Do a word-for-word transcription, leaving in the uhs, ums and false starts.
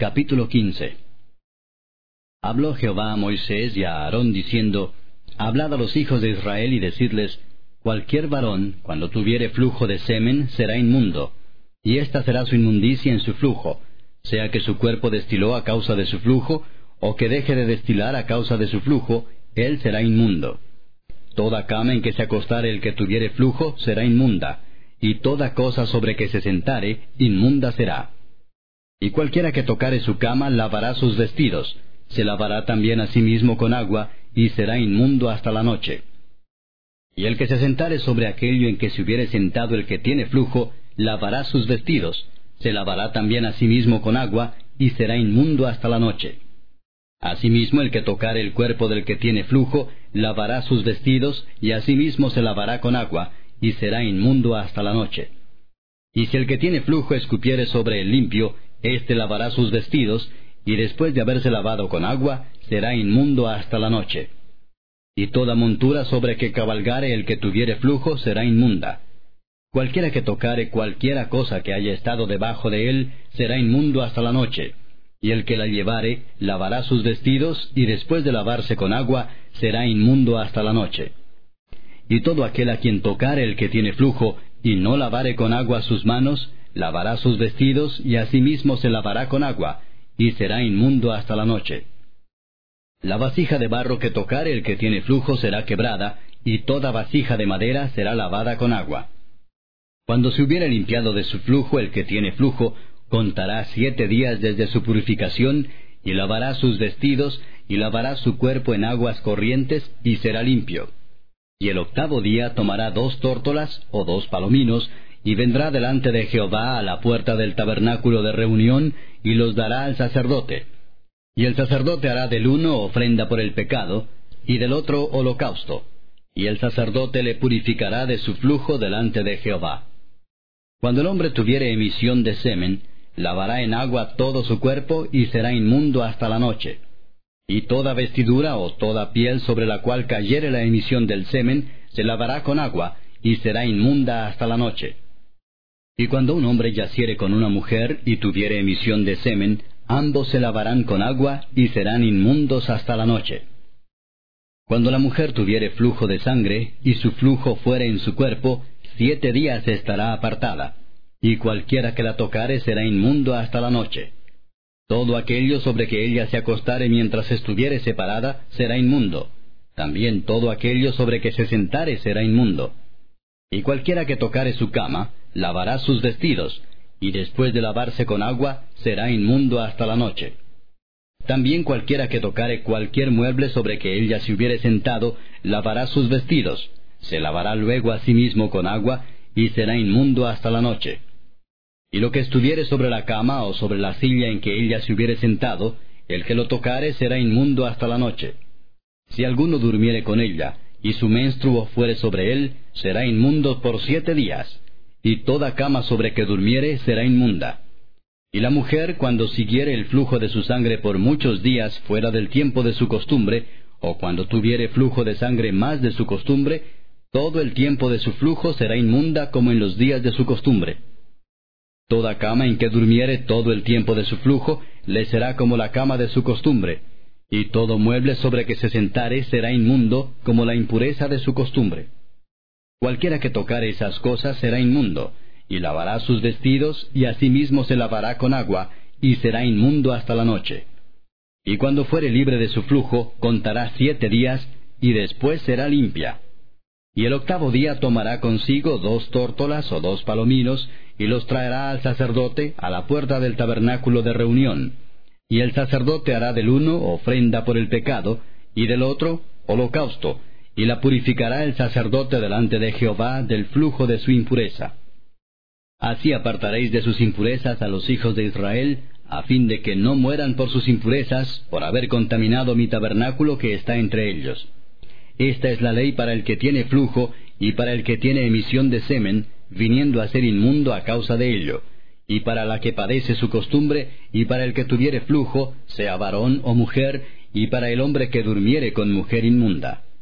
Capítulo quince. Habló Jehová a Moisés y a Aarón diciendo, Hablad a los hijos de Israel y decidles, Cualquier varón, cuando tuviere flujo de semen, será inmundo, y esta será su inmundicia en su flujo, sea que su cuerpo destiló a causa de su flujo, o que deje de destilar a causa de su flujo, él será inmundo. Toda cama en que se acostare el que tuviere flujo será inmunda, y toda cosa sobre que se sentare, inmunda será. Y cualquiera que tocare su cama lavará sus vestidos, se lavará también a sí mismo con agua, y será inmundo hasta la noche. Y el que se sentare sobre aquello en que se hubiere sentado el que tiene flujo, lavará sus vestidos, se lavará también a sí mismo con agua, y será inmundo hasta la noche. Asimismo el que tocare el cuerpo del que tiene flujo, lavará sus vestidos, y asimismo se lavará con agua, y será inmundo hasta la noche. Y si el que tiene flujo escupiere sobre el limpio, éste lavará sus vestidos, y después de haberse lavado con agua, será inmundo hasta la noche. Y toda montura sobre que cabalgare el que tuviere flujo será inmunda. Cualquiera que tocare cualquiera cosa que haya estado debajo de él, será inmundo hasta la noche. Y el que la llevare, lavará sus vestidos, y después de lavarse con agua, será inmundo hasta la noche. Y todo aquel a quien tocare el que tiene flujo, y no lavare con agua sus manos, lavará sus vestidos, y asimismo se lavará con agua, y será inmundo hasta la noche. La vasija de barro que tocare el que tiene flujo será quebrada, y toda vasija de madera será lavada con agua. Cuando se hubiere limpiado de su flujo el que tiene flujo, contará siete días desde su purificación, y lavará sus vestidos, y lavará su cuerpo en aguas corrientes, y será limpio. Y el octavo día tomará dos tórtolas, o dos palominos, y vendrá delante de Jehová a la puerta del tabernáculo de reunión, y los dará al sacerdote. Y el sacerdote hará del uno ofrenda por el pecado, y del otro holocausto. Y el sacerdote le purificará de su flujo delante de Jehová. Cuando el hombre tuviere emisión de semen, lavará en agua todo su cuerpo, y será inmundo hasta la noche. Y toda vestidura o toda piel sobre la cual cayere la emisión del semen, se lavará con agua, y será inmunda hasta la noche. Y cuando un hombre yaciere con una mujer, y tuviere emisión de semen, ambos se lavarán con agua, y serán inmundos hasta la noche. Cuando la mujer tuviere flujo de sangre, y su flujo fuere en su cuerpo, siete días estará apartada, y cualquiera que la tocare será inmundo hasta la noche. Todo aquello sobre que ella se acostare mientras estuviere separada, será inmundo. También todo aquello sobre que se sentare será inmundo. Y cualquiera que tocare su cama, lavará sus vestidos, y después de lavarse con agua, será inmundo hasta la noche. También cualquiera que tocare cualquier mueble sobre que ella se hubiere sentado, lavará sus vestidos, se lavará luego a sí mismo con agua, y será inmundo hasta la noche. Y lo que estuviere sobre la cama o sobre la silla en que ella se hubiere sentado, el que lo tocare será inmundo hasta la noche. Si alguno durmiere con ella, y su menstruo fuere sobre él, será inmundo por siete días, y toda cama sobre que durmiere será inmunda. Y la mujer, cuando siguiere el flujo de su sangre por muchos días fuera del tiempo de su costumbre, o cuando tuviere flujo de sangre más de su costumbre, todo el tiempo de su flujo será inmunda como en los días de su costumbre. Toda cama en que durmiere todo el tiempo de su flujo, le será como la cama de su costumbre, y todo mueble sobre que se sentare será inmundo como la impureza de su costumbre. Cualquiera que tocare esas cosas será inmundo, y lavará sus vestidos, y asimismo se lavará con agua, y será inmundo hasta la noche. Y cuando fuere libre de su flujo, contará siete días, y después será limpia. Y el octavo día tomará consigo dos tórtolas o dos palominos, y los traerá al sacerdote a la puerta del tabernáculo de reunión. Y el sacerdote hará del uno ofrenda por el pecado, y del otro holocausto, y la purificará el sacerdote delante de Jehová del flujo de su impureza. Así apartaréis de sus impurezas a los hijos de Israel, a fin de que no mueran por sus impurezas, por haber contaminado mi tabernáculo que está entre ellos. Esta es la ley para el que tiene flujo, y para el que tiene emisión de semen, viniendo a ser inmundo a causa de ello, y para la que padece su costumbre, y para el que tuviere flujo, sea varón o mujer, y para el hombre que durmiere con mujer inmunda.